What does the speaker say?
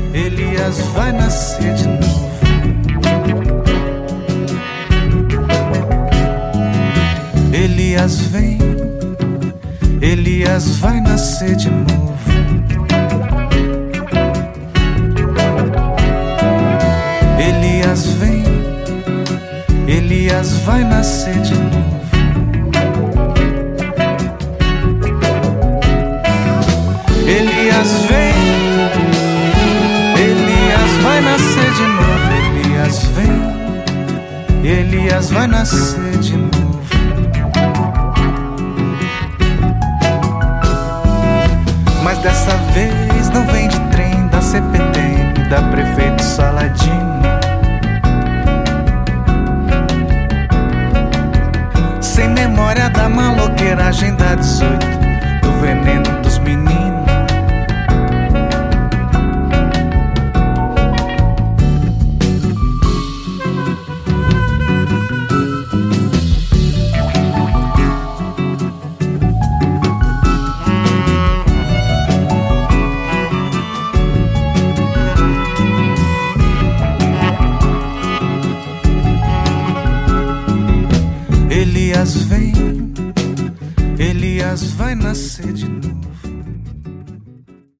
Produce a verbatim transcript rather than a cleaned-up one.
Elias vai nascer de novo. Elias vem, Elias vai nascer de novo. Elias vem, Elias vai nascer de novo. Elias vem, Elias vai nascer de novo. Elias vem, Elias vai nascer de novo. Mas dessa vez não vem de trem da C P T M, da prefeito Saladino. Sem memória da maloqueiragem da dezoito, do veneno dos meninos. Elias vem, Elias vai nascer de novo.